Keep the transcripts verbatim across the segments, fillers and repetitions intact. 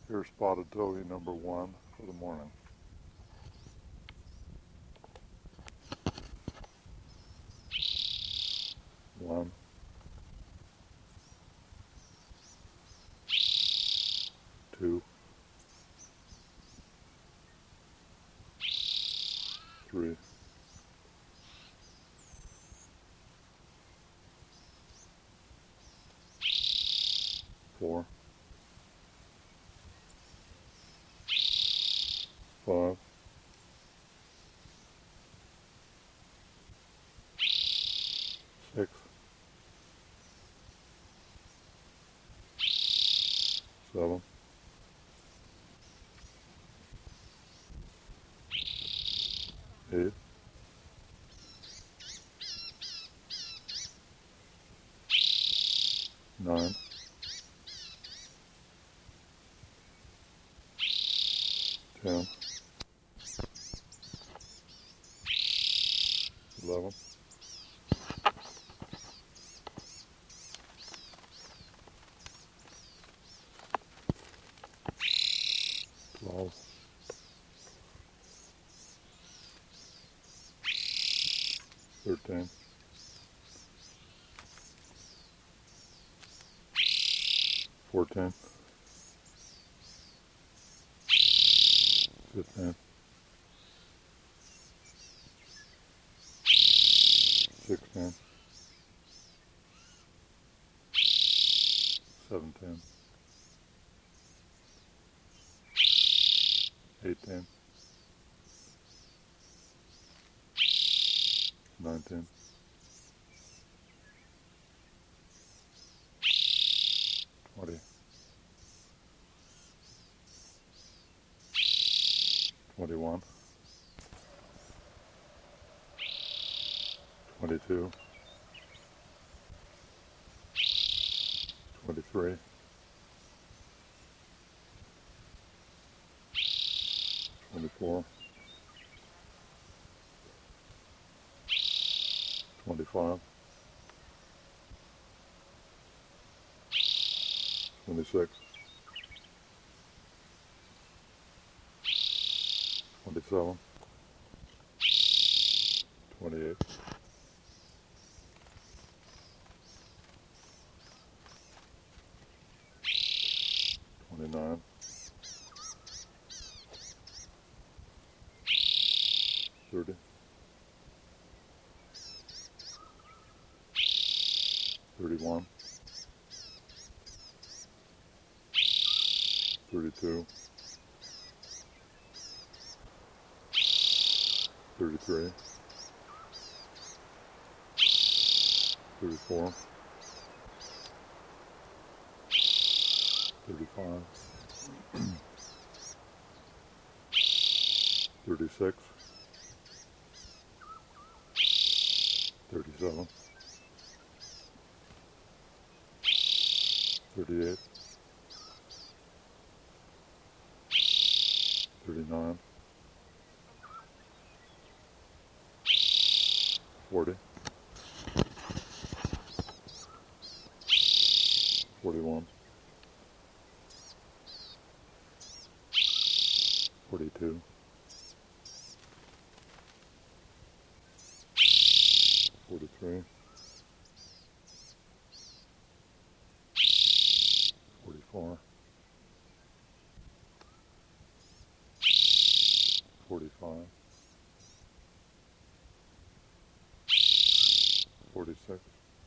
Here's spotted towhee number one for the morning. One, two, three, four, five, six, seven, eight, nine, ten, eleven, twelve, thirteen, fourteen, fifteen, sixteen, seventeen, eighteen, nineteen, twenty, twenty-one, twenty-two, twenty-three, twenty-four, twenty-five, twenty-six, twenty-seven, twenty-eight, twenty-nine, thirty, thirty-one, thirty-two, thirty-three, thirty-four, thirty-five, thirty-six, thirty-seven, thirty-eight, thirty-nine, forty, forty-one, forty-two, forty-three, forty-four, forty-five, forty-six,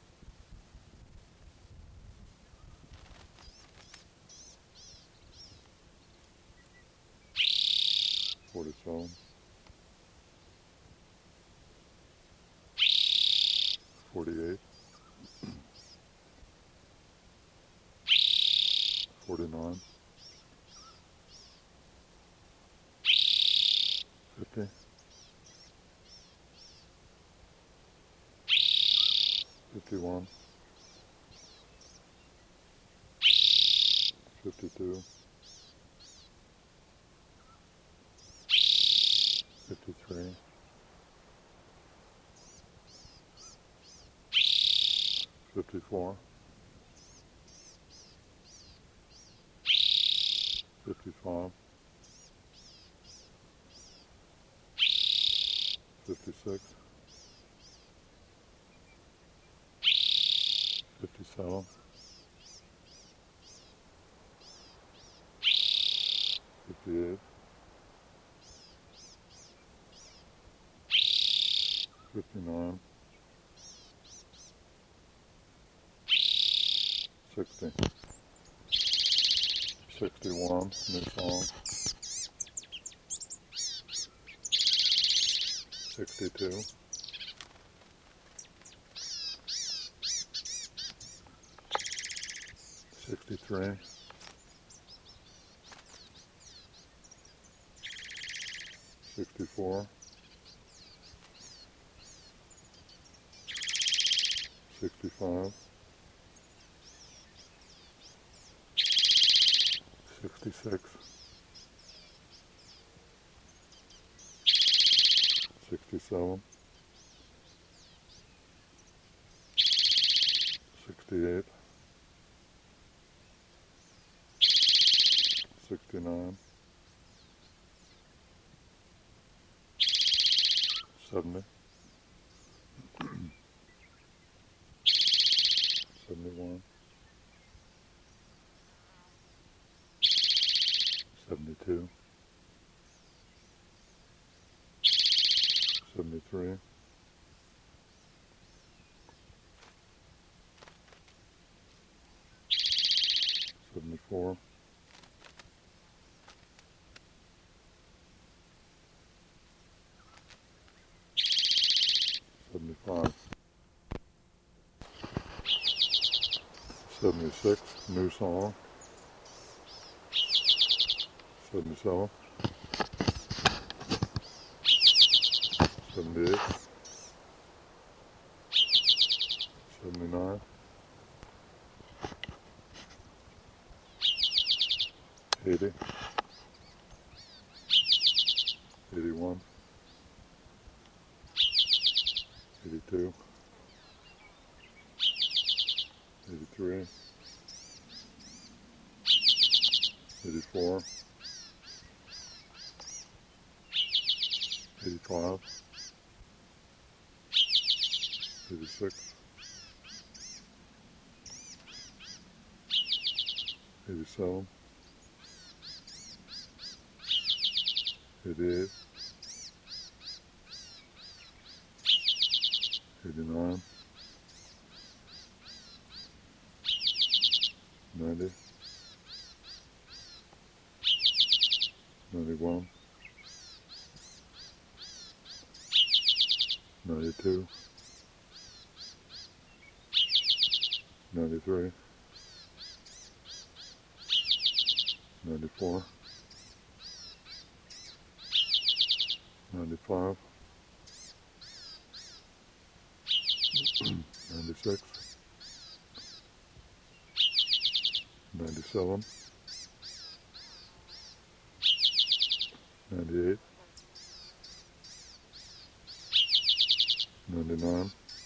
forty-seven, forty-eight, forty-nine, fifty, fifty-one, fifty-two, fifty-three, fifty-four, fifty-five, fifty-six, fifty-seven, fifty-eight, fifty-nine, sixty, sixty-one, new song, sixty-two, sixty-three, sixty-four, sixty-five, sixty-six, sixty-seven, sixty-eight, sixty-nine, seventy, seventy-one, seventy-two, seventy-three, seventy-four, seventy-five, seventy-six, new song, seventy-seven, seventy-eight, seventy-nine, eighty, eighty-one, eighty-two, eighty-three, eighty-four, eighty-five, eighty-six, eighty-seven, eighty-eight, eighty-nine, ninety, ninety-one, ninety-two, ninety-three, ninety-four, ninety-five, ninety-six, ninety-seven, ninety-eight, ninety-nine,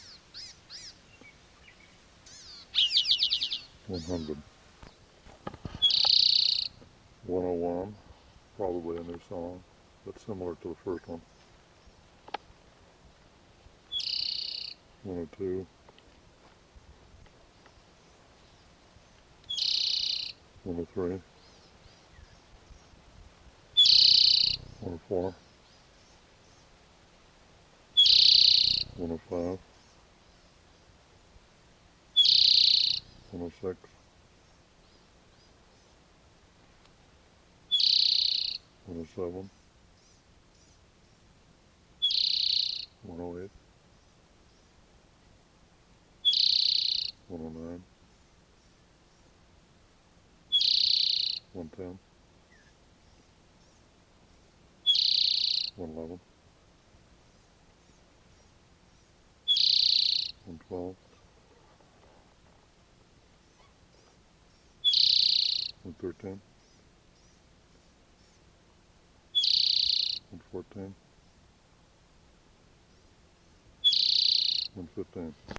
one hundred. one oh one, probably a new song, but similar to the first one. one oh two, one oh three, one oh four, one oh five, one oh six, one oh seven, one oh eight, one oh nine, one ten, one eleven, one twelve, one thirteen, one fourteen, one fifteen.